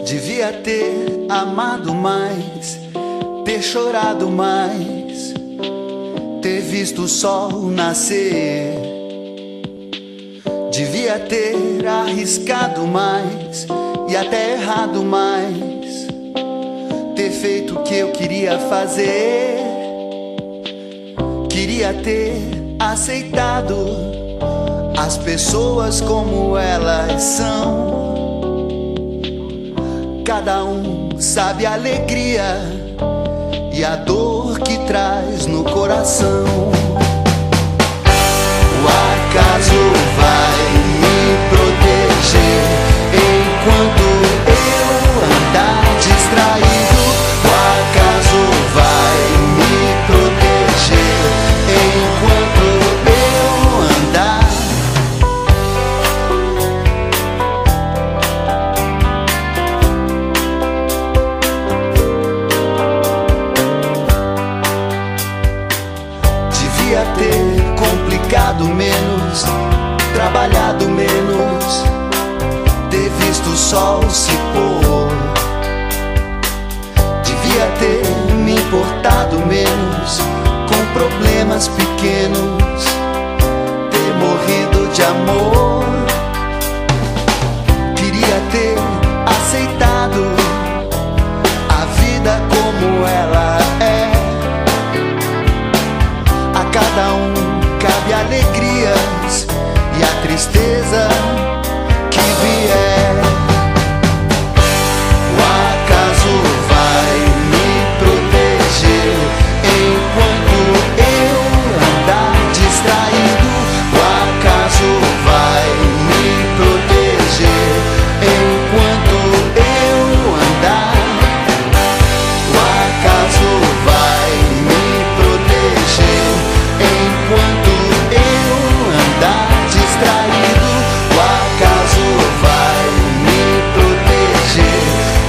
Devia ter amado mais, ter chorado mais, ter visto o sol nascer. Devia ter arriscado mais e até errado mais, ter feito o que eu queria fazer. Queria ter aceitado as pessoas como elas são. Cada um sabe a alegria e a dor que traz no coração. O acaso vai me proteger enquanto eu andar distraído. O acaso vai me proteger enquanto eu andar. Devia ter complicado menos, trabalhado menos, ter visto o sol se pôr. Devia ter me importado menos com problemas pequenos, ter morrido de amor. Queria ter aceitado a vida como ela é. A cada um cabe alegrias e a tristeza que vier. O acaso vai me proteger enquanto eu andar distraído. O acaso vai me proteger enquanto eu andar. O acaso vai me proteger enquanto eu andar distraído. O acaso vai me proteger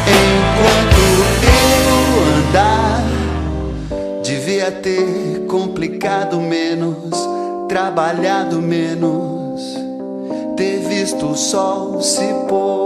enquanto eu andar. Devia ter complicado menos, trabalhado menos, ter visto o sol se pôr.